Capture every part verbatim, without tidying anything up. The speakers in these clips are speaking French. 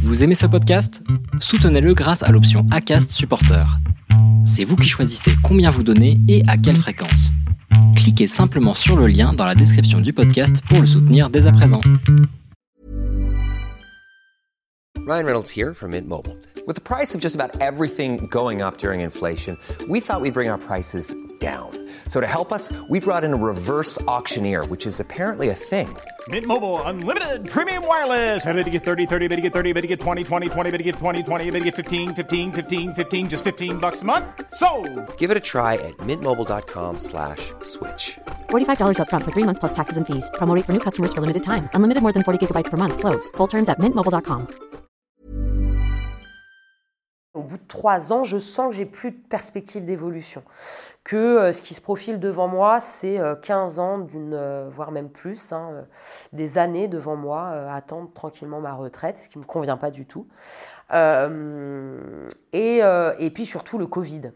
Vous aimez ce podcast ? Soutenez-le grâce à l'option Acast Supporter. C'est vous qui choisissez combien vous donnez et à quelle fréquence. Cliquez simplement sur le lien dans la description du podcast pour le soutenir dès à présent. Ryan Reynolds here from Mint Mobile. With the price of just about everything going up during inflation, we thought we'd bring our prices down. So to help us, we brought in a reverse auctioneer, which is apparently a thing. Mint Mobile Unlimited Premium Wireless. How to get thirty, thirty, how to get thirty, how to get twenty, twenty, twenty, how to get twenty, twenty, how to get fifteen, fifteen, fifteen, fifteen, just fifteen bucks a month? Sold! Give it a try at mintmobile.com slash switch. forty-five dollars up front for three months plus taxes and fees. Promo rate for new customers for limited time. Unlimited more than forty gigabytes per month. Slows full terms at mint mobile dot com. Au bout de trois ans, je sens que j'ai plus de perspective d'évolution. Que euh, ce qui se profile devant moi, c'est euh, quinze ans, d'une, euh, voire même plus, hein, euh, des années devant moi, euh, à attendre tranquillement ma retraite, ce qui ne me convient pas du tout. Euh, et, euh, et puis surtout le Covid.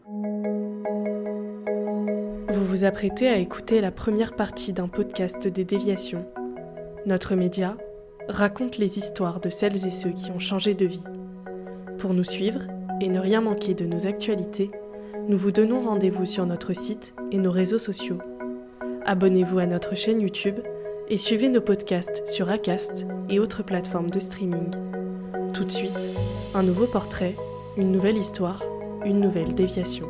Vous vous apprêtez à écouter la première partie d'un podcast des Déviations. Notre média raconte les histoires de celles et ceux qui ont changé de vie. Pour nous suivre et ne rien manquer de nos actualités, nous vous donnons rendez-vous sur notre site et nos réseaux sociaux. Abonnez-vous à notre chaîne YouTube et suivez nos podcasts sur Acast et autres plateformes de streaming. Tout de suite, un nouveau portrait, une nouvelle histoire, une nouvelle déviation.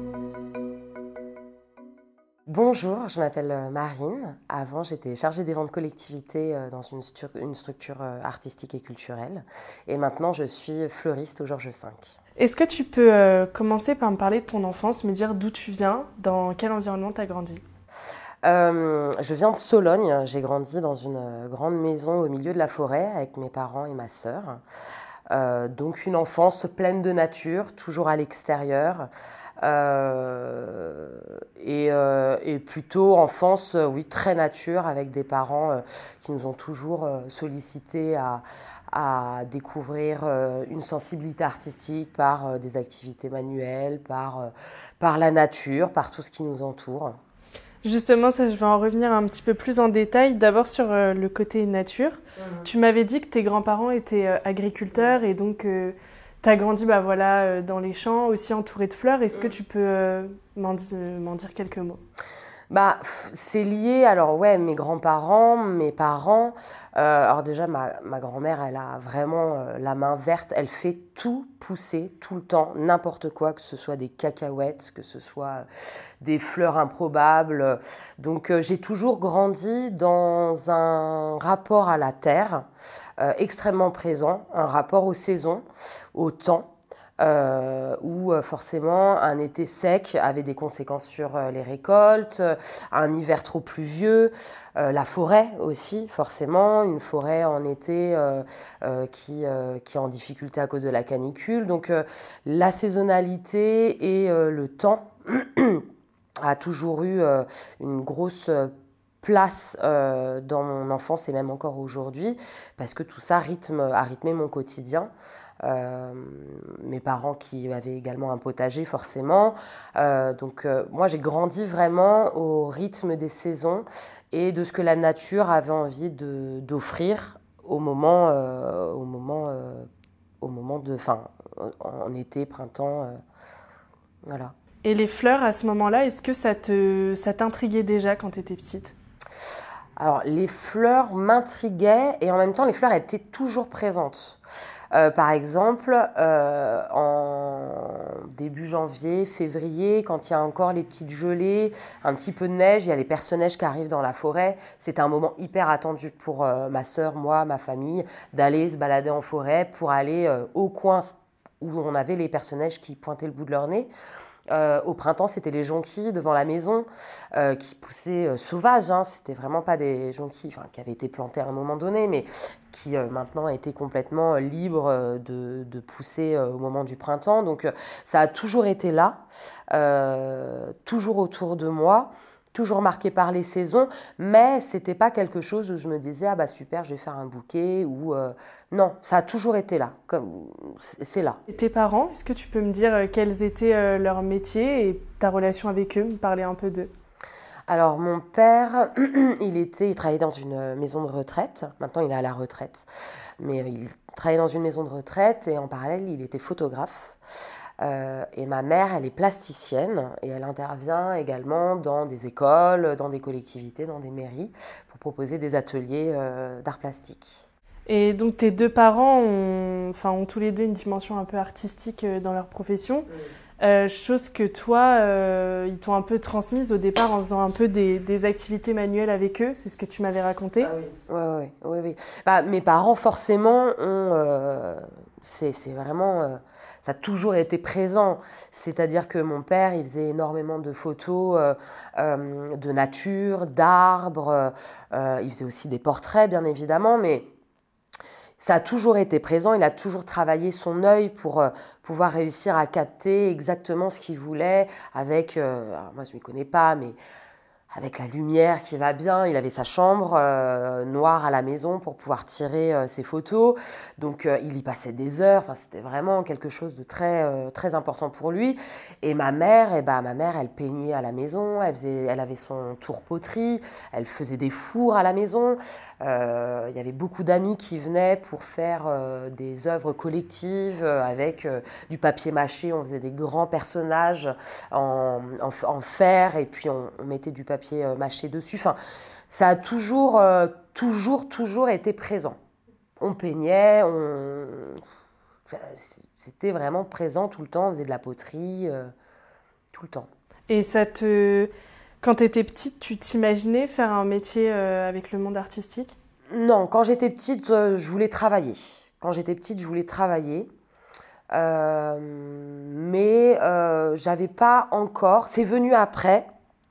Bonjour, je m'appelle Marine. Avant, j'étais chargée des ventes collectivités dans une, stru- une structure artistique et culturelle. Et maintenant, je suis fleuriste au Georges cinq. Est-ce que tu peux euh, commencer par me parler de ton enfance, me dire d'où tu viens, dans quel environnement tu as grandi ? euh, Je viens de Sologne. J'ai grandi dans une grande maison au milieu de la forêt avec mes parents et ma sœur. Euh, donc une enfance pleine de nature, toujours à l'extérieur. Euh, et, euh, et plutôt enfance, euh, oui, très nature, avec des parents euh, qui nous ont toujours euh, sollicités à, à découvrir euh, une sensibilité artistique par euh, des activités manuelles, par, euh, par la nature, par tout ce qui nous entoure. Justement, ça, je vais en revenir un petit peu plus en détail. D'abord sur euh, le côté nature. Mmh. Tu m'avais dit que tes grands-parents étaient euh, agriculteurs et donc euh, tu as grandi bah, voilà, euh, dans les champs, aussi entouré de fleurs. Est-ce mmh. que tu peux euh, m'en, di- m'en dire quelques mots ? Bah, c'est lié, alors ouais, mes grands-parents, mes parents. Euh, alors déjà, ma, ma grand-mère, elle a vraiment euh, la main verte. Elle fait tout pousser, tout le temps, n'importe quoi, que ce soit des cacahuètes, que ce soit des fleurs improbables. Donc euh, j'ai toujours grandi dans un rapport à la terre euh, extrêmement présent, un rapport aux saisons, au temps. Euh, où euh, forcément un été sec avait des conséquences sur euh, les récoltes, euh, un hiver trop pluvieux, euh, la forêt aussi forcément, une forêt en été euh, euh, qui, euh, qui est en difficulté à cause de la canicule. Donc euh, la saisonnalité et euh, le temps a toujours eu euh, une grosse place euh, dans mon enfance et même encore aujourd'hui, parce que tout ça rythme, a rythmé mon quotidien. Euh, mes parents qui avaient également un potager forcément. Euh, donc euh, moi j'ai grandi vraiment au rythme des saisons et de ce que la nature avait envie de, d'offrir au moment, euh, au moment, euh, au moment de, enfin, en été, printemps, euh, voilà. Et les fleurs à ce moment-là, est-ce que ça te, ça t'intriguait déjà quand tu étais petite ? Alors les fleurs m'intriguaient et en même temps les fleurs étaient toujours présentes. Euh, par exemple, euh, en début janvier, février, quand il y a encore les petites gelées, un petit peu de neige, il y a les perce-neige qui arrivent dans la forêt. C'était un moment hyper attendu pour euh, ma sœur, moi, ma famille, d'aller se balader en forêt pour aller euh, au coin où on avait les perce-neige qui pointaient le bout de leur nez. Euh, au printemps, c'était les jonquilles devant la maison euh, qui poussaient euh, sauvages. Hein. C'était vraiment pas des jonquilles enfin, qui avaient été plantées à un moment donné, mais qui euh, maintenant étaient complètement euh, libres euh, de, de pousser euh, au moment du printemps. Donc euh, ça a toujours été là, euh, toujours autour de moi. Toujours marqué par les saisons, mais c'était pas quelque chose où je me disais ah bah super, je vais faire un bouquet ou euh, non, ça a toujours été là, comme c'est là. Et tes parents, est-ce que tu peux me dire quels étaient leurs métiers et ta relation avec eux, me parler un peu d'eux ? Alors mon père, il était, il travaillait dans une maison de retraite. Maintenant, il est à la retraite, mais il travaillait dans une maison de retraite et en parallèle, il était photographe. Euh, et ma mère, elle est plasticienne et elle intervient également dans des écoles, dans des collectivités, dans des mairies pour proposer des ateliers euh, d'art plastique. Et donc tes deux parents ont, enfin, ont tous les deux une dimension un peu artistique dans leur profession. Oui. Euh, chose que toi, euh, ils t'ont un peu transmise au départ en faisant un peu des, des activités manuelles avec eux, c'est ce que tu m'avais raconté. Ah oui, oui, oui. oui, oui. Bah, mes parents, forcément, ont, euh, c'est, c'est vraiment, euh, ça a toujours été présent. C'est-à-dire que mon père, il faisait énormément de photos euh, euh, de nature, d'arbres, euh, il faisait aussi des portraits, bien évidemment, mais ça a toujours été présent, il a toujours travaillé son œil pour euh, pouvoir réussir à capter exactement ce qu'il voulait avec, euh, alors moi je ne m'y connais pas, mais avec la lumière qui va bien. Il avait sa chambre euh, noire à la maison pour pouvoir tirer euh, ses photos. Donc euh, il y passait des heures, enfin, c'était vraiment quelque chose de très, euh, très important pour lui. Et ma mère, eh ben, ma mère, elle peignait à la maison, elle, faisait, elle avait son tour poterie, elle faisait des fours à la maison. Euh, il y avait beaucoup d'amis qui venaient pour faire euh, des œuvres collectives euh, avec euh, du papier mâché. On faisait des grands personnages en, en, en fer et puis on, on mettait du papier mâché dessus. Enfin, ça a toujours, euh, toujours, toujours été présent. On peignait, on... c'était vraiment présent tout le temps. On faisait de la poterie, euh, tout le temps. Et ça te... Quand tu étais petite, tu t'imaginais faire un métier euh, avec le monde artistique ? Non, quand j'étais petite, euh, je voulais travailler. Quand j'étais petite, je voulais travailler. Euh, mais euh, j'avais pas encore... C'est venu après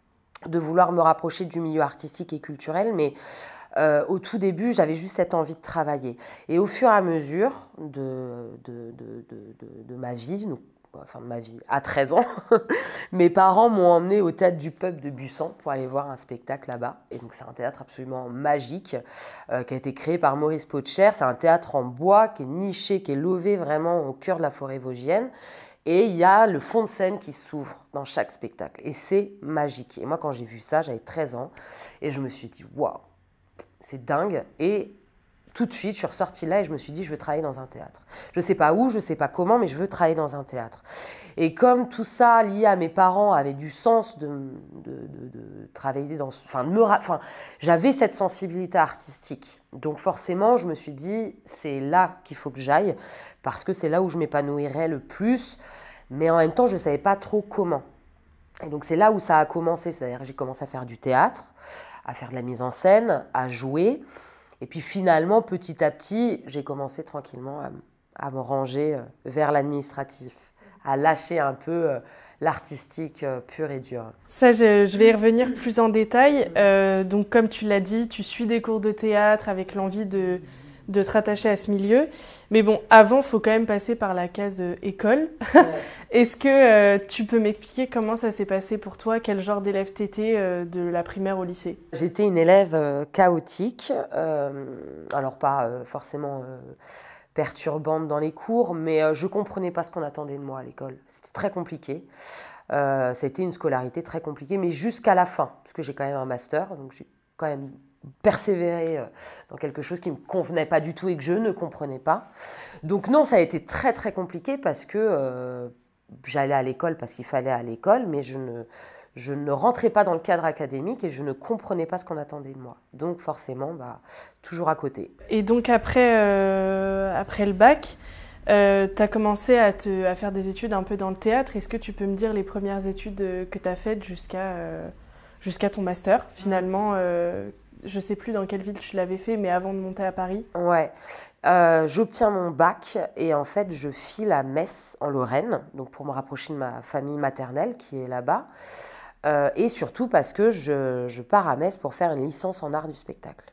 de vouloir me rapprocher du milieu artistique et culturel, mais euh, au tout début, j'avais juste cette envie de travailler. Et au fur et à mesure de, de, de, de, de, de ma vie, donc, enfin de ma vie, à treize ans, mes parents m'ont emmenée au Théâtre du Peuple de Busan pour aller voir un spectacle là-bas. Et donc c'est un théâtre absolument magique euh, qui a été créé par Maurice Potcher. C'est un théâtre en bois qui est niché, qui est lové vraiment au cœur de la forêt vosgienne. Et il y a le fond de scène qui s'ouvre dans chaque spectacle. Et c'est magique. Et moi, quand j'ai vu ça, j'avais treize ans. Et je me suis dit, waouh, c'est dingue. Et tout de suite, je suis ressortie là et je me suis dit, je veux travailler dans un théâtre. Je ne sais pas où, je ne sais pas comment, mais je veux travailler dans un théâtre. Et comme tout ça, lié à mes parents, avait du sens de, de, de, de travailler dans... Enfin, de me, enfin, j'avais cette sensibilité artistique. Donc forcément, je me suis dit, c'est là qu'il faut que j'aille, parce que c'est là où je m'épanouirais le plus. Mais en même temps, je ne savais pas trop comment. Et donc c'est là où ça a commencé. C'est-à-dire que j'ai commencé à faire du théâtre, à faire de la mise en scène, à jouer. Et puis finalement, petit à petit, j'ai commencé tranquillement à, à me ranger vers l'administratif, à lâcher un peu l'artistique pur et dur. Ça, je, je vais y revenir plus en détail. Euh, donc, comme tu l'as dit, tu suis des cours de théâtre avec l'envie de, de te rattacher à ce milieu. Mais bon, avant, il faut quand même passer par la case euh, école. Ouais. Est-ce que euh, tu peux m'expliquer comment ça s'est passé pour toi ? Quel genre d'élève t'étais euh, de la primaire au lycée ? J'étais une élève euh, chaotique. Euh, alors, pas euh, forcément... Euh, perturbante dans les cours, mais euh, je ne comprenais pas ce qu'on attendait de moi à l'école. C'était très compliqué. Euh, ça a été une scolarité très compliquée, mais jusqu'à la fin, parce que j'ai quand même un master, donc j'ai quand même persévéré euh, dans quelque chose qui ne me convenait pas du tout et que je ne comprenais pas. Donc non, ça a été très très compliqué parce que euh, j'allais à l'école parce qu'il fallait à l'école, mais je ne... Je ne rentrais pas dans le cadre académique et je ne comprenais pas ce qu'on attendait de moi. Donc forcément, bah, toujours à côté. Et donc après, euh, après le bac, euh, tu as commencé à, te, à faire des études un peu dans le théâtre. Est-ce que tu peux me dire les premières études que tu as faites jusqu'à, euh, jusqu'à ton master finalement euh, je ne sais plus dans quelle ville tu l'avais fait, mais avant de monter à Paris. Ouais, euh, j'obtiens mon bac et en fait je file à Metz en Lorraine, donc pour me rapprocher de ma famille maternelle qui est là-bas. Euh, et surtout parce que je, je pars à Metz pour faire une licence en art du spectacle.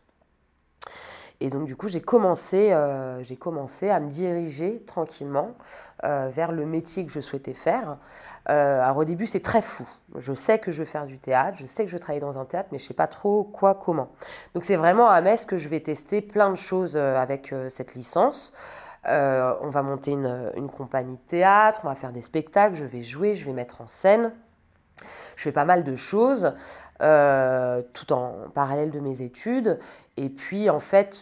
Et donc du coup, j'ai commencé, euh, j'ai commencé à me diriger tranquillement euh, vers le métier que je souhaitais faire. Euh, alors au début, c'est très flou. Je sais que je veux faire du théâtre, je sais que je veux travailler dans un théâtre, mais je ne sais pas trop quoi, comment. Donc c'est vraiment à Metz que je vais tester plein de choses avec euh, cette licence. Euh, on va monter une, une compagnie de théâtre, on va faire des spectacles, je vais jouer, je vais mettre en scène. je fais pas mal de choses, euh, tout en parallèle de mes études. Et puis, en fait,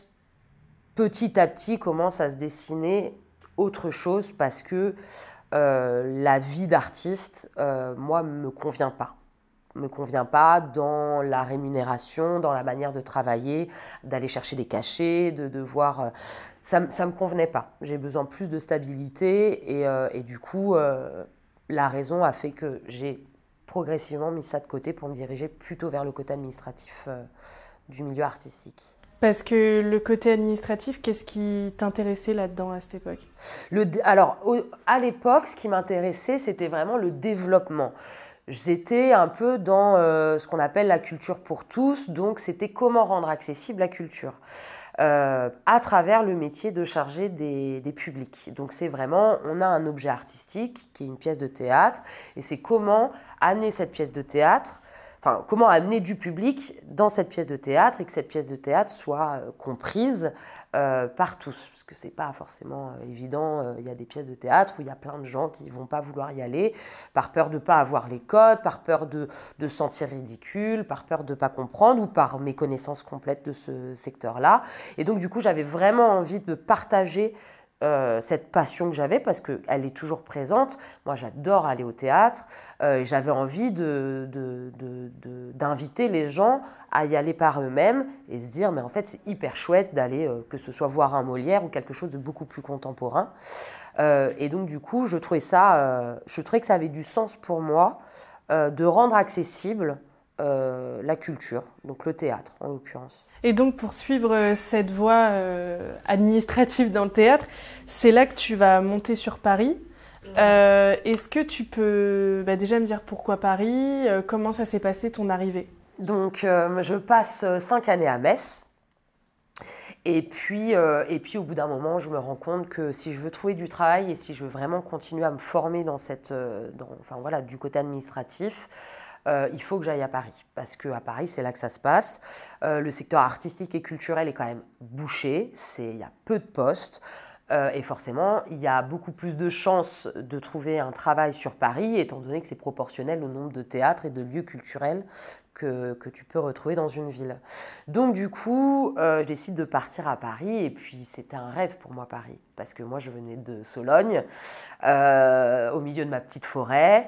petit à petit, commence à se dessiner autre chose parce que euh, la vie d'artiste, euh, moi, me convient pas. me convient pas dans la rémunération, dans la manière de travailler, d'aller chercher des cachets, de devoir... Euh, ça ne me convenait pas. J'ai besoin plus de stabilité et, euh, et du coup, euh, la raison a fait que j'ai progressivement mis ça de côté pour me diriger plutôt vers le côté administratif euh, du milieu artistique. Parce que le côté administratif, qu'est-ce qui t'intéressait là-dedans à cette époque ? le, Alors, au, à l'époque, ce qui m'intéressait, c'était vraiment le développement. J'étais un peu dans euh, ce qu'on appelle la culture pour tous, donc c'était comment rendre accessible la culture euh, à travers le métier de chargé des, des publics. Donc c'est vraiment, on a un objet artistique qui est une pièce de théâtre, et c'est comment amener cette pièce de théâtre, enfin comment amener du public dans cette pièce de théâtre et que cette pièce de théâtre soit euh, comprise Euh, par tous, parce que c'est pas forcément euh, évident. Il euh, y a des pièces de théâtre où il y a plein de gens qui vont pas vouloir y aller par peur de pas avoir les codes, par peur de, de se sentir ridicule, par peur de pas comprendre ou par méconnaissance complète de ce secteur-là. Et donc du coup, j'avais vraiment envie de partager Euh, cette passion que j'avais parce qu'elle est toujours présente. Moi, j'adore aller au théâtre euh, et j'avais envie de, de, de, de, d'inviter les gens à y aller par eux-mêmes et se dire, mais en fait, c'est hyper chouette d'aller, euh, que ce soit voir un Molière ou quelque chose de beaucoup plus contemporain. Euh, et donc, du coup, je trouvais, ça, euh, je trouvais que ça avait du sens pour moi euh, de rendre accessible euh, la culture, donc le théâtre en l'occurrence. Et donc, pour suivre cette voie euh, administrative dans le théâtre, c'est là que tu vas monter sur Paris. Euh, est-ce que tu peux bah, déjà me dire pourquoi Paris ? euh, Comment ça s'est passé ton arrivée ? Donc, euh, je passe cinq années à Metz. Et puis, euh, et puis, au bout d'un moment, je me rends compte que si je veux trouver du travail et si je veux vraiment continuer à me former dans cette, euh, dans, enfin, voilà, du côté administratif, Euh, il faut que j'aille à Paris, parce qu'à Paris, c'est là que ça se passe. Euh, le secteur artistique et culturel est quand même bouché, il y a peu de postes, euh, et forcément, il y a beaucoup plus de chances de trouver un travail sur Paris, étant donné que c'est proportionnel au nombre de théâtres et de lieux culturels que, que tu peux retrouver dans une ville. Donc du coup, euh, je décide de partir à Paris, et puis c'était un rêve pour moi, Paris, parce que moi, je venais de Sologne, euh, au milieu de ma petite forêt,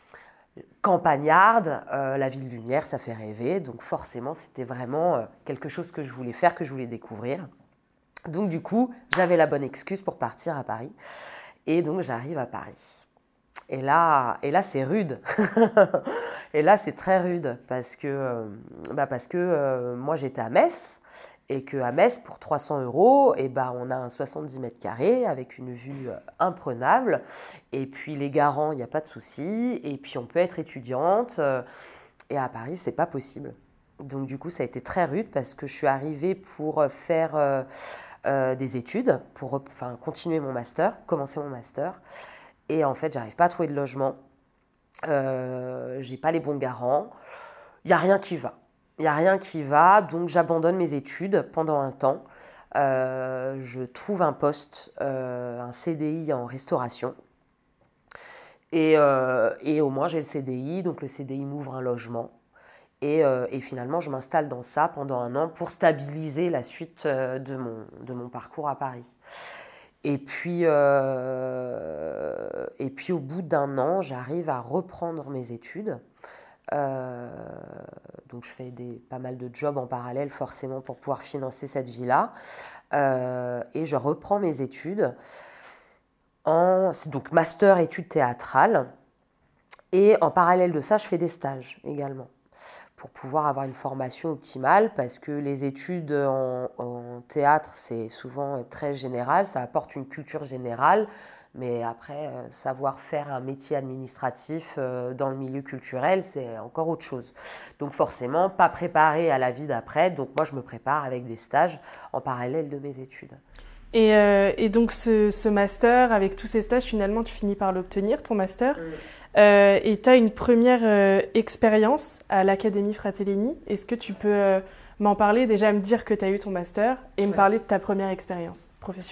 campagnarde, euh, la ville lumière, ça fait rêver, donc forcément c'était vraiment euh, quelque chose que je voulais faire, que je voulais découvrir. Donc du coup, j'avais la bonne excuse pour partir à Paris, et donc j'arrive à Paris. Et là, et là c'est rude, et là c'est très rude, parce que, euh, bah parce que euh, moi j'étais à Metz, et qu'à Metz, pour trois cents euros, eh ben, on a un soixante-dix mètres carrés avec une vue imprenable. Et puis les garants, il n'y a pas de souci. Et puis on peut être étudiante. Et à Paris, ce n'est pas possible. Donc du coup, ça a été très rude parce que je suis arrivée pour faire euh, euh, des études, pour enfin, continuer mon master, commencer mon master. Et en fait, je n'arrive pas à trouver de logement. Euh, je n'ai pas les bons garants. Il n'y a rien qui va. Il n'y a rien qui va, donc j'abandonne mes études pendant un temps. Euh, je trouve un poste, euh, un C D I en restauration. Et, euh, et au moins j'ai le C D I, donc le C D I m'ouvre un logement. Et, euh, et finalement, je m'installe dans ça pendant un an pour stabiliser la suite euh, de, mon, de mon parcours à Paris. Et puis, euh, et puis au bout d'un an, j'arrive à reprendre mes études. Euh, donc je fais des, pas mal de jobs en parallèle forcément pour pouvoir financer cette vie-là euh, et je reprends mes études en, c'est donc master études théâtrales et en parallèle de ça je fais des stages également pour pouvoir avoir une formation optimale parce que les études en, en théâtre c'est souvent très général, ça apporte une culture générale. Mais après, euh, savoir faire un métier administratif euh, dans le milieu culturel, c'est encore autre chose. Donc forcément, pas préparé à la vie d'après. Donc moi, je me prépare avec des stages en parallèle de mes études. Et, euh, et donc ce, ce master, avec tous ces stages, finalement, tu finis par l'obtenir, ton master. Mmh. Euh, et tu as une première euh, expérience à l'Académie Fratellini. Est-ce que tu peux euh, m'en parler, déjà me dire que tu as eu ton master et ouais. me parler de ta première expérience professionnelle ?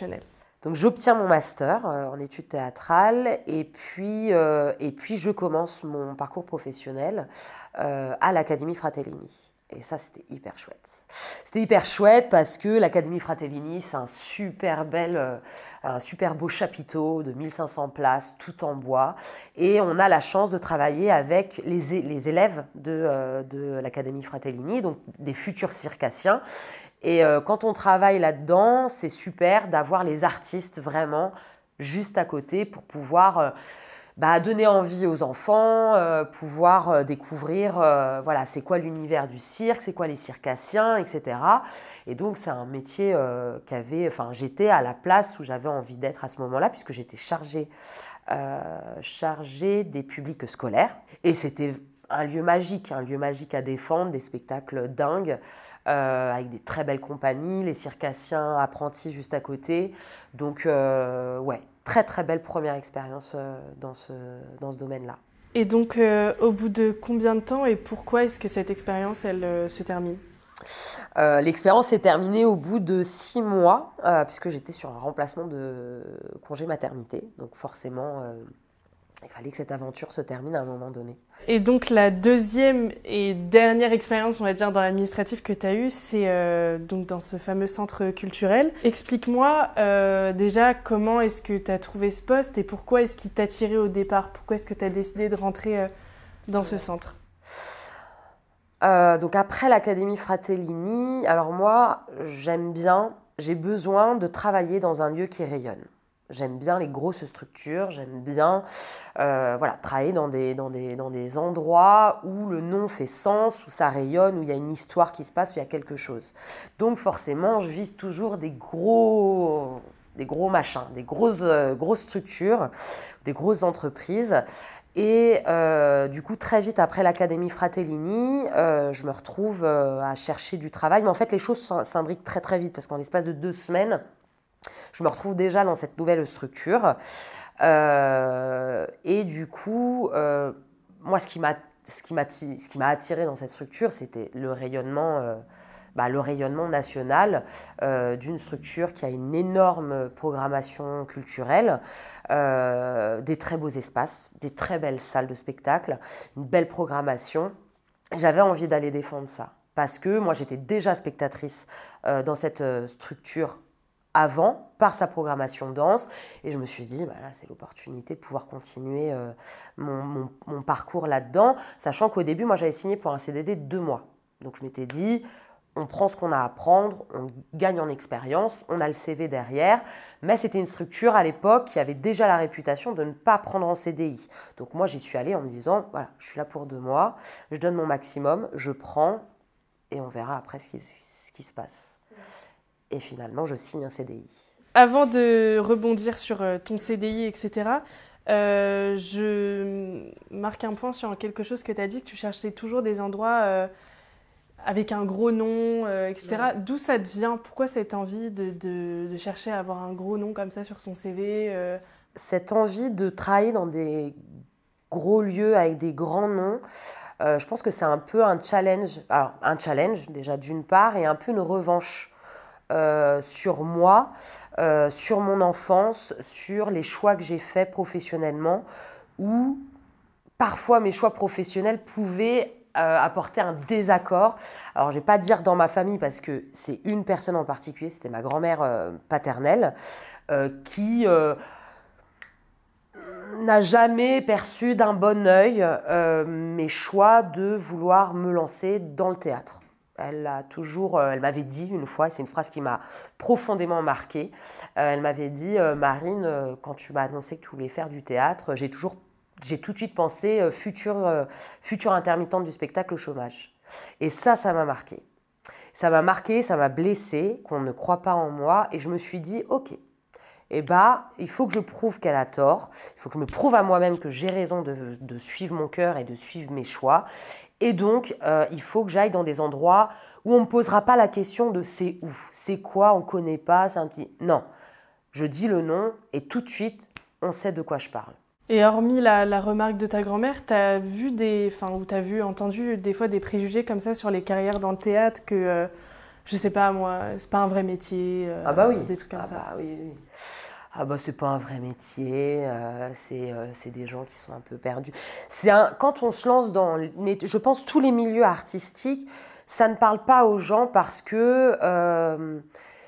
Donc j'obtiens mon master euh, en études théâtrales et puis, euh, et puis je commence mon parcours professionnel euh, à l'Académie Fratellini. Et ça, c'était hyper chouette. C'était hyper chouette parce que l'Académie Fratellini, c'est un super bel, euh, un super beau chapiteau de mille cinq cents places, tout en bois. Et on a la chance de travailler avec les, les élèves de, euh, de l'Académie Fratellini, donc des futurs circassiens. Et euh, quand on travaille là-dedans, c'est super d'avoir les artistes vraiment juste à côté pour pouvoir... Euh, Bah, donner envie aux enfants, euh, pouvoir euh, découvrir euh, voilà, c'est quoi l'univers du cirque, c'est quoi les circassiens, et cetera. Et donc, c'est un métier euh, qu'avait, enfin, j'étais à la place où j'avais envie d'être à ce moment-là, puisque j'étais chargée, euh, chargée des publics scolaires. Et c'était un lieu magique, un lieu magique à défendre, des spectacles dingues, euh, avec des très belles compagnies, les circassiens apprentis juste à côté. Donc, euh, ouais. Très, très belle première expérience euh, dans ce, dans ce domaine-là. Et donc, euh, au bout de combien de temps et pourquoi est-ce que cette expérience, elle euh, se termine ? euh, L'expérience s'est terminée au bout de six mois, euh, puisque j'étais sur un remplacement de congé maternité. Donc forcément, euh, il fallait que cette aventure se termine à un moment donné. Et donc, la deuxième et dernière expérience, on va dire, dans l'administratif que tu as eue, c'est euh, donc dans ce fameux centre culturel. Explique-moi euh, déjà comment est-ce que tu as trouvé ce poste et pourquoi est-ce qu'il t'a attiré au départ ? Pourquoi est-ce que tu as décidé de rentrer euh, dans ce centre ? euh, Donc après l'Académie Fratellini, alors moi, j'aime bien, j'ai besoin de travailler dans un lieu qui rayonne. J'aime bien les grosses structures, j'aime bien euh, voilà, travailler dans des, dans, des, dans des endroits où le nom fait sens, où ça rayonne, où il y a une histoire qui se passe, où il y a quelque chose. Donc forcément, je vise toujours des gros, des gros machins, des grosses, euh, grosses structures, des grosses entreprises. Et euh, du coup, très vite après l'Académie Fratellini, euh, je me retrouve euh, à chercher du travail. Mais en fait, les choses s'imbriquent très très vite parce qu'en l'espace de deux semaines, je me retrouve déjà dans cette nouvelle structure. Euh, et du coup, euh, moi, ce qui m'a, ce qui m'a, ce qui m'a attiré dans cette structure, c'était le rayonnement, euh, bah, le rayonnement national euh, d'une structure qui a une énorme programmation culturelle, euh, des très beaux espaces, des très belles salles de spectacle, une belle programmation. J'avais envie d'aller défendre ça parce que moi, j'étais déjà spectatrice euh, dans cette euh, structure avant, par sa programmation danse, et je me suis dit, bah là, c'est l'opportunité de pouvoir continuer euh, mon, mon, mon parcours là-dedans, sachant qu'au début, moi, j'avais signé pour un C D D de deux mois. Donc, je m'étais dit, on prend ce qu'on a à prendre, on gagne en expérience, on a le C V derrière, mais c'était une structure à l'époque qui avait déjà la réputation de ne pas prendre en C D I. Donc, moi, j'y suis allée en me disant, voilà, je suis là pour deux mois, je donne mon maximum, je prends, et on verra après ce qui, ce qui se passe. Et finalement, je signe un C D I. Avant de rebondir sur ton C D I, et cetera, euh, je marque un point sur quelque chose que tu as dit, que tu cherchais toujours des endroits euh, avec un gros nom, euh, et cetera. Ouais. D'où ça te vient ? Pourquoi cette envie de, de, de chercher à avoir un gros nom comme ça sur son C V euh... Cette envie de travailler dans des gros lieux avec des grands noms, euh, je pense que c'est un peu un challenge. Alors, un challenge, déjà, d'une part, et un peu une revanche. Euh, sur moi, euh, sur mon enfance, sur les choix que j'ai faits professionnellement, où parfois mes choix professionnels pouvaient euh, apporter un désaccord. Alors je ne vais pas dire dans ma famille parce que c'est une personne en particulier, c'était ma grand-mère euh, paternelle, euh, qui euh, n'a jamais perçu d'un bon œil euh, mes choix de vouloir me lancer dans le théâtre. Elle a toujours, euh, elle m'avait dit une fois, c'est une phrase qui m'a profondément marquée, euh, elle m'avait dit euh, « Marine, euh, quand tu m'as annoncé que tu voulais faire du théâtre, j'ai, toujours, j'ai tout de suite pensé euh, future, euh, future intermittente du spectacle au chômage. » Et ça, ça m'a marqué. Ça m'a marqué, ça m'a blessée, qu'on ne croit pas en moi, et je me suis dit « Ok, eh ben, il faut que je prouve qu'elle a tort, il faut que je me prouve à moi-même que j'ai raison de, de suivre mon cœur et de suivre mes choix. » Et donc, euh, il faut que j'aille dans des endroits où on ne me posera pas la question de c'est où, c'est quoi, on ne connaît pas, c'est un petit... Non, je dis le nom et tout de suite, on sait de quoi je parle. Et hormis la, la remarque de ta grand-mère, tu as vu des, enfin, ou tu as vu, entendu des fois des préjugés comme ça sur les carrières dans le théâtre que, euh, je sais pas moi, c'est pas un vrai métier, euh, ah bah oui. des trucs comme ah ça. Bah oui, oui. ah bah c'est pas un vrai métier, euh, c'est, euh, c'est des gens qui sont un peu perdus. C'est un, quand on se lance dans, mais je pense tous les milieux artistiques, ça ne parle pas aux gens parce que euh,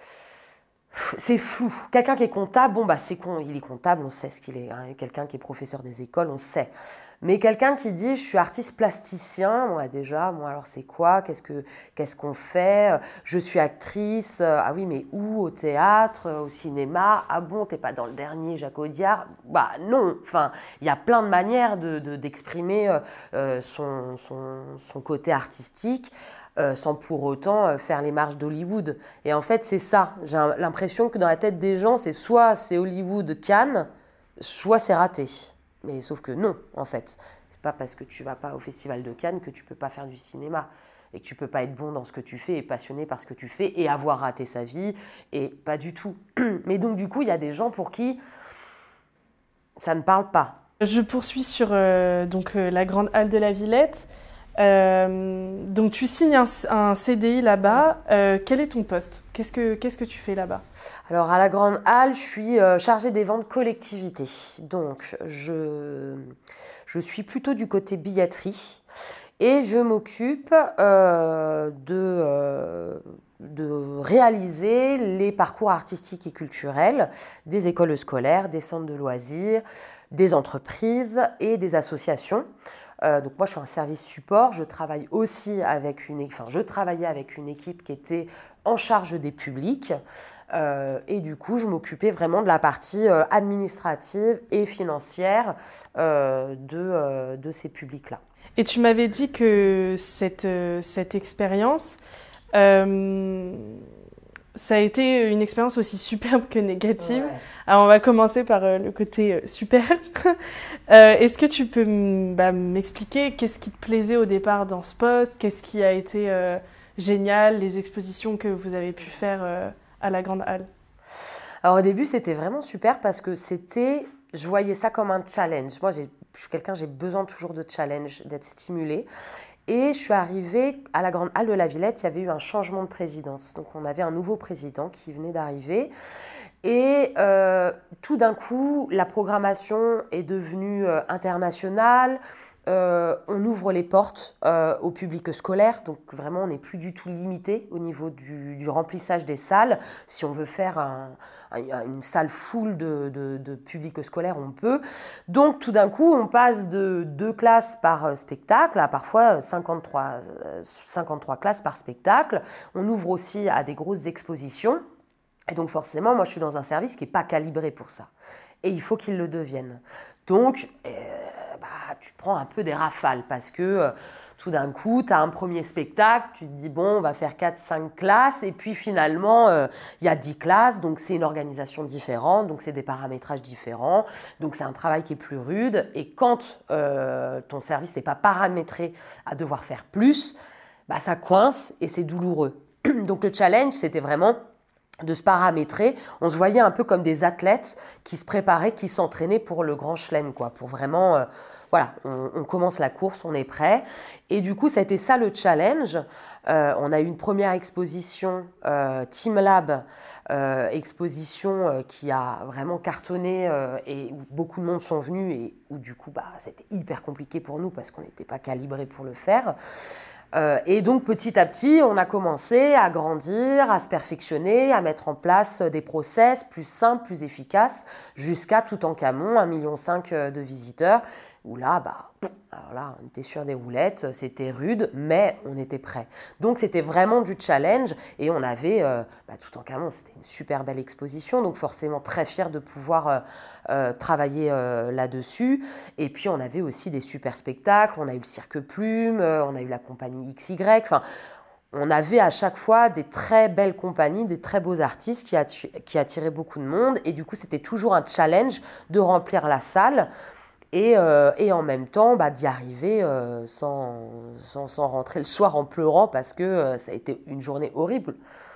c'est flou. Quelqu'un qui est comptable, bon bah c'est con, il est comptable, on sait ce qu'il est. Hein. Quelqu'un qui est professeur des écoles, on sait. Mais quelqu'un qui dit je suis artiste plasticien, bon, bah déjà, bon alors c'est quoi, qu'est-ce que qu'est-ce qu'on fait? Je suis actrice, ah oui mais où? Au théâtre, au cinéma? Ah bon, t'es pas dans le dernier Jacques Audiard? Bah non. Enfin, il y a plein de manières de, de d'exprimer euh, son, son son côté artistique. Euh, sans pour autant euh, faire les marches d'Hollywood. Et en fait, c'est ça. J'ai un, l'impression que dans la tête des gens, c'est soit c'est Hollywood, Cannes, soit c'est raté. Mais sauf que non, en fait. C'est pas parce que tu vas pas au Festival de Cannes que tu peux pas faire du cinéma. Et que tu peux pas être bon dans ce que tu fais et passionné par ce que tu fais et avoir raté sa vie. Et pas du tout. Mais donc, du coup, il y a des gens pour qui ça ne parle pas. Je poursuis sur euh, donc, euh, la Grande Halle de la Villette. Euh, donc tu signes un, un C D I là-bas. Euh, quel est ton poste? Qu'est-ce que, qu'est-ce que tu fais là-bas? Alors à la Grande Halle, je suis euh, chargée des ventes collectivité. Donc je, je suis plutôt du côté billetterie et je m'occupe euh, de, euh, de réaliser les parcours artistiques et culturels des écoles scolaires, des centres de loisirs, des entreprises et des associations. Euh, donc moi je suis un service support, je travaille aussi avec une, enfin je travaillais avec une équipe qui était en charge des publics euh, et du coup je m'occupais vraiment de la partie euh, administrative et financière euh, de, euh, de ces publics-là. Et tu m'avais dit que cette, euh, cette expérience, euh, ça a été une expérience aussi superbe que négative. Ouais. Alors, on va commencer par euh, le côté euh, super. euh, est-ce que tu peux m- bah, m'expliquer qu'est-ce qui te plaisait au départ dans ce poste? Qu'est-ce qui a été euh, génial, les expositions que vous avez pu faire euh, à la Grande Halle? Alors, au début, c'était vraiment super parce que c'était... Je voyais ça comme un challenge. Moi, j'ai, je suis quelqu'un, j'ai besoin toujours de challenge, d'être stimulée. Et je suis arrivée à la Grande Halle de la Villette, il y avait eu un changement de présidence. Donc on avait un nouveau président qui venait d'arriver. Et euh, tout d'un coup, la programmation est devenue euh, internationale. Euh, on ouvre les portes euh, au public scolaire, donc vraiment on n'est plus du tout limité au niveau du, du remplissage des salles. Si on veut faire un, un, une salle full de, de, de public scolaire, on peut. Donc tout d'un coup, on passe de deux classes par spectacle à parfois cinquante-trois, cinquante-trois classes par spectacle. On ouvre aussi à des grosses expositions. Et donc forcément, moi je suis dans un service qui n'est pas calibré pour ça. Et il faut qu'il le devienne. Donc... Euh, Bah, tu te prends un peu des rafales parce que euh, tout d'un coup, tu as un premier spectacle, tu te dis bon, on va faire quatre cinq classes et puis finalement, il euh, y a dix classes, donc c'est une organisation différente, donc c'est des paramétrages différents, donc c'est un travail qui est plus rude et quand euh, ton service n'est pas paramétré à devoir faire plus, bah, ça coince et c'est douloureux. Donc le challenge, c'était vraiment de se paramétrer. On se voyait un peu comme des athlètes qui se préparaient, qui s'entraînaient pour le grand chelem, quoi, pour vraiment, euh, voilà, on, on commence la course, on est prêt. Et du coup, ça a été ça le challenge. Euh, on a eu une première exposition euh, Team Lab, euh, exposition euh, qui a vraiment cartonné euh, et où beaucoup de monde sont venus et où du coup, bah, c'était hyper compliqué pour nous parce qu'on n'était pas calibrés pour le faire. Euh, et donc petit à petit, on a commencé à grandir, à se perfectionner, à mettre en place des process plus simples, plus efficaces, jusqu'à Toutankhamon, un virgule cinq million de visiteurs, où là, bah, alors là, on était sur des roulettes, c'était rude, mais on était prêts. Donc c'était vraiment du challenge, et on avait, euh, bah, Toutankhamon, c'était une super belle exposition, donc forcément très fiers de pouvoir euh, euh, travailler euh, là-dessus. Et puis on avait aussi des super spectacles, on a eu le Cirque Plume, euh, on a eu la compagnie X Y, enfin... On avait à chaque fois des très belles compagnies, des très beaux artistes qui, atti- qui attiraient beaucoup de monde. Et du coup, c'était toujours un challenge de remplir la salle et, euh, et en même temps bah, d'y arriver euh, sans, sans, sans rentrer le soir en pleurant parce que euh, ça a été une journée horrible,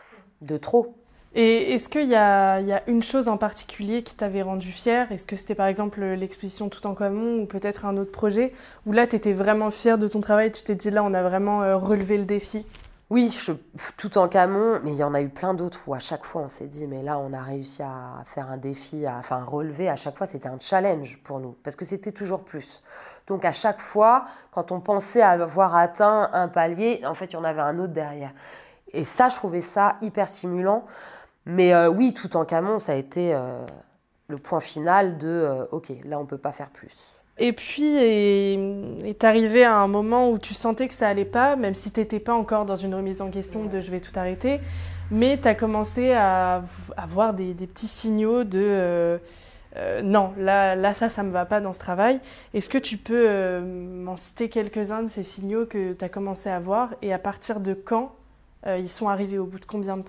de trop. Et est-ce qu'il y a, il y a une chose en particulier qui t'avait rendu fière? Est-ce que c'était par exemple l'exposition Toutankhamon ou peut-être un autre projet où là, tu étais vraiment fière de ton travail, tu t'es dit là, on a vraiment euh, relevé le défi? Oui, je, Toutankhamon, mais il y en a eu plein d'autres où à chaque fois on s'est dit, mais là on a réussi à faire un défi, à, enfin un relevé, à chaque fois c'était un challenge pour nous, parce que c'était toujours plus. Donc à chaque fois, quand on pensait avoir atteint un palier, en fait il y en avait un autre derrière. Et ça, je trouvais ça hyper stimulant. Mais euh, oui, Toutankhamon, ça a été euh, le point final de, euh, ok, là on peut pas faire plus. Et puis, est, est arrivé à un moment où tu sentais que ça allait pas, même si tu n'étais pas encore dans une remise en question de « je vais tout arrêter », mais tu as commencé à avoir des, des petits signaux de euh, euh, « non, là, là ça, ça me va pas dans ce travail ». Est-ce que tu peux euh, m'en citer quelques-uns de ces signaux que tu as commencé à voir et à partir de quand euh, ils sont arrivés, au bout de combien de temps ?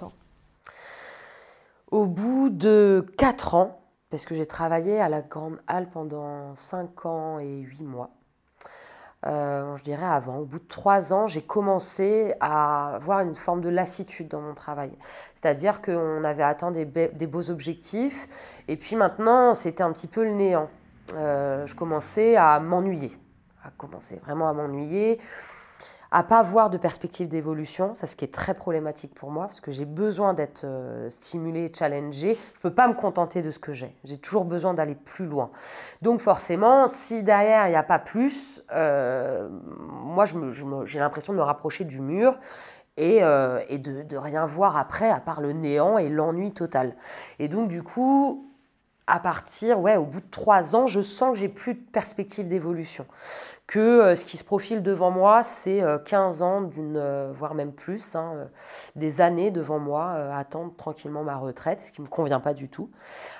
Au bout de quatre ans, parce que j'ai travaillé à la Grande Halle pendant cinq ans et huit mois. Euh, je dirais avant, au bout de trois ans, j'ai commencé à avoir une forme de lassitude dans mon travail. C'est-à-dire qu'on avait atteint des, be- des beaux objectifs, et puis maintenant, c'était un petit peu le néant. Euh, je commençais à m'ennuyer, à commencer vraiment à m'ennuyer, à ne pas avoir de perspective d'évolution, ça ce qui est très problématique pour moi, parce que j'ai besoin d'être euh, stimulée, challengée. Je ne peux pas me contenter de ce que j'ai. J'ai toujours besoin d'aller plus loin. Donc forcément, si derrière il n'y a pas plus, euh, moi je me, je me, j'ai l'impression de me rapprocher du mur et, euh, et de, de rien voir après, à part le néant et l'ennui total. Et donc du coup, à partir, ouais, au bout de trois ans, je sens que j'ai plus de perspective d'évolution. Que euh, ce qui se profile devant moi, c'est euh, quinze ans, d'une, euh, voire même plus, hein, euh, des années devant moi, euh, attendre tranquillement ma retraite, ce qui ne me convient pas du tout.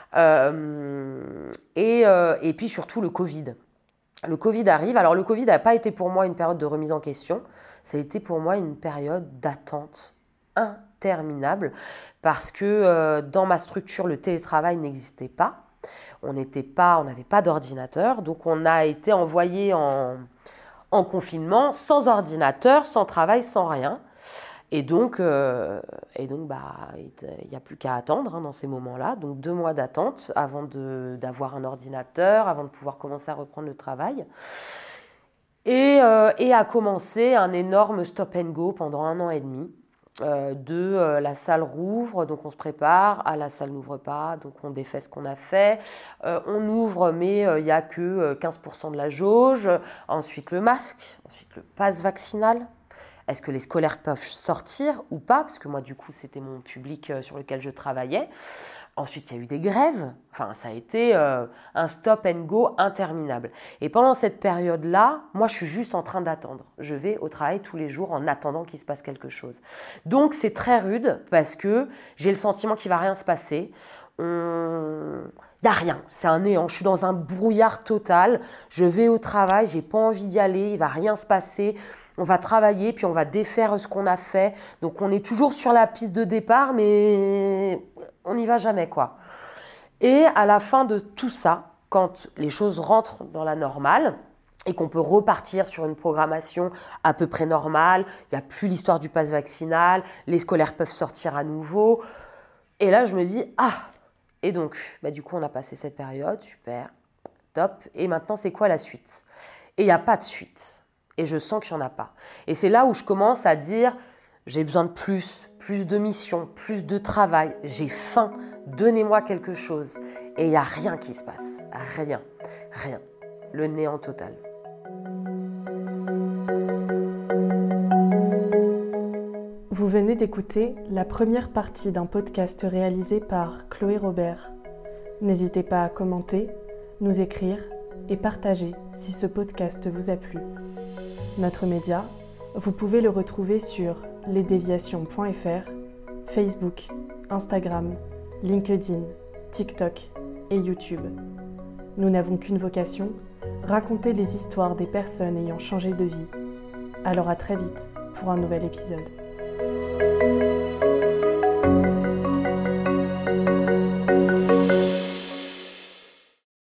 Euh, et, euh, et puis surtout le Covid. Le Covid arrive. Alors le Covid n'a pas été pour moi une période de remise en question, ça a été pour moi une période d'attente interminable, parce que euh, dans ma structure, le télétravail n'existait pas. On n'était pas, on n'avait pas d'ordinateur, donc on a été envoyé en, en confinement sans ordinateur, sans travail, sans rien. Et donc, euh, et donc bah, il n'y a plus qu'à attendre hein, dans ces moments-là. Donc deux mois d'attente avant de, d'avoir un ordinateur, avant de pouvoir commencer à reprendre le travail. Et, euh, et a commencé un énorme stop and go pendant un an et demi. Euh, de euh, la salle rouvre, donc on se prépare, ah la salle n'ouvre pas, donc on défait ce qu'on a fait, euh, on ouvre mais il euh, n'y a que euh, quinze pour cent de la jauge, ensuite le masque, ensuite le pass vaccinal. Est-ce que les scolaires peuvent sortir ou pas ? Parce que moi du coup c'était mon public euh, sur lequel je travaillais. Ensuite, il y a eu des grèves. Enfin, ça a été euh, un stop and go interminable. Et pendant cette période-là, moi, je suis juste en train d'attendre. Je vais au travail tous les jours en attendant qu'il se passe quelque chose. Donc, c'est très rude parce que j'ai le sentiment qu'il ne va rien se passer. On... Il n'y a rien, c'est un néant. Je suis dans un brouillard total. Je vais au travail, je n'ai pas envie d'y aller, il ne va rien se passer. On va travailler, puis on va défaire ce qu'on a fait. Donc, on est toujours sur la piste de départ, mais on n'y va jamais, quoi. Et à la fin de tout ça, quand les choses rentrent dans la normale et qu'on peut repartir sur une programmation à peu près normale, il n'y a plus l'histoire du pass vaccinal, les scolaires peuvent sortir à nouveau. Et là, je me dis, ah, et donc, bah, du coup, on a passé cette période, super, top. Et maintenant, c'est quoi la suite ? Et il n'y a pas de suite. Et je sens qu'il n'y en a pas. Et c'est là où je commence à dire, j'ai besoin de plus, plus de missions, plus de travail. J'ai faim, donnez-moi quelque chose. Et il n'y a rien qui se passe. Rien, rien. Le néant total. Vous venez d'écouter la première partie d'un podcast réalisé par Chloé Robert. N'hésitez pas à commenter, nous écrire et partager si ce podcast vous a plu. Notre média, vous pouvez le retrouver sur les déviations point f r, Facebook, Instagram, LinkedIn, TikTok et YouTube. Nous n'avons qu'une vocation, raconter les histoires des personnes ayant changé de vie. Alors à très vite pour un nouvel épisode.